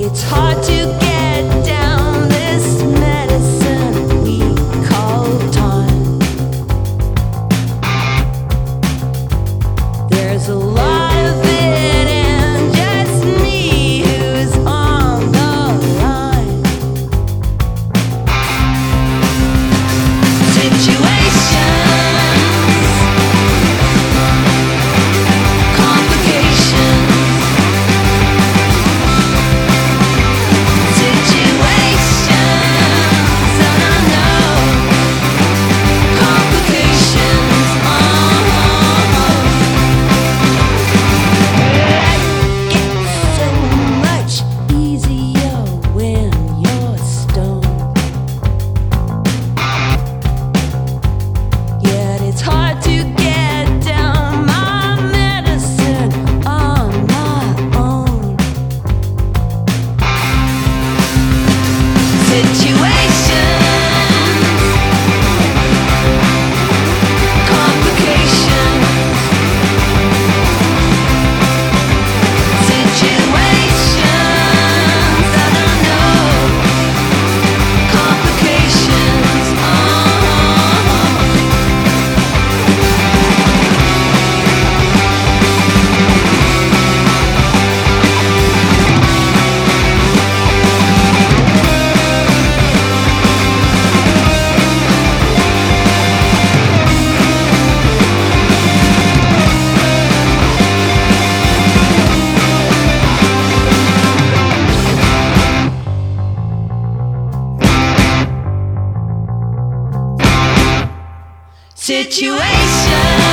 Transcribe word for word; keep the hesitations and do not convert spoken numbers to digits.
It's hard to get down this medicine we call time. There's a lot of it and just me who's on the line. Situations, complications. It's hard to get down my medicine on my own. Situations, complications. Situations, I don't know. Complications, oh. Situation.